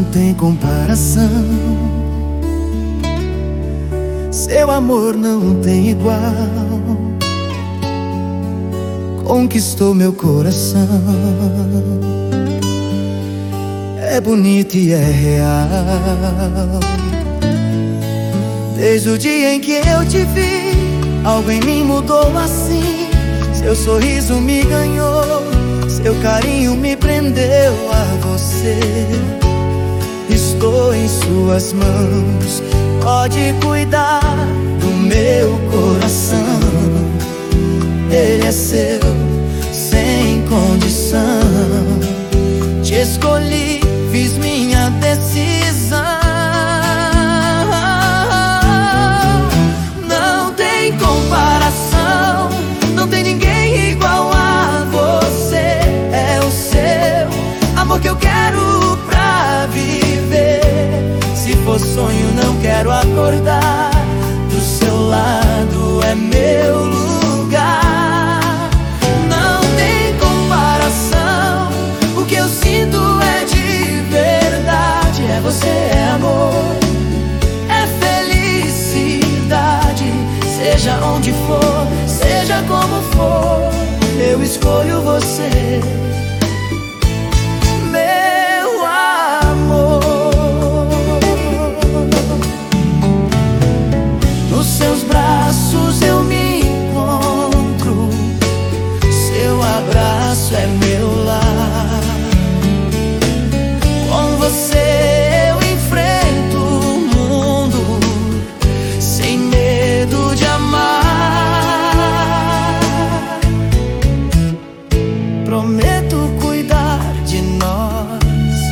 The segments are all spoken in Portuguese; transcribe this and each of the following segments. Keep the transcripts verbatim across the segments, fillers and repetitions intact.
tem comparação. Seu amor não tem igual. Conquistou meu coração. É bonito e é real. Desde o dia em que eu te vi, algo em mim mudou assim. Seu sorriso me ganhou, seu carinho me prendeu a você. Estou em suas mãos, pode cuidar do meu coração. Ele é seu, sem condição. Te escolhi, fiz minha decisão. Não tem comparação, não tem ninguém igual a você. É o seu amor que eu quero pra viver. Se for sonho, não quero acordar. Do seu lado é meu lugar. Não tem comparação, o que eu sinto é de verdade. É você, é amor, é felicidade. Seja onde for, seja como for, eu escolho você. Meu amor, nos seus braços eu me encontro. Seu abraço é meu lar. Com você eu enfrento o mundo sem medo de amar. Prometo cuidar de nós,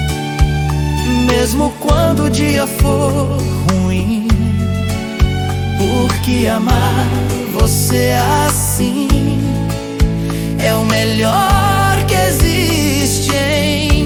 mesmo quando o dia for ruim. Porque amar você assim é o melhor que existe em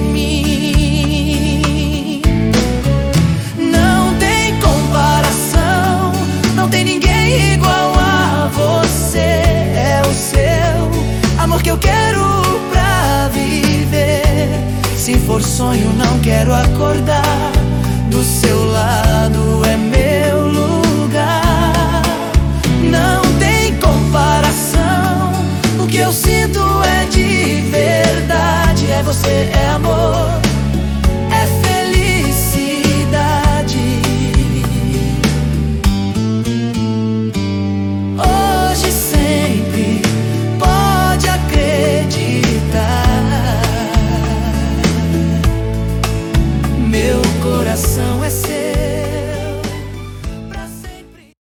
mim. Não tem comparação, não tem ninguém igual a você. É o seu amor que eu quero pra viver. Se for sonho, não quero acordar. Do seu lado é meu lugar. Não tem comparação, o que eu sinto é de verdade. É você, é amor,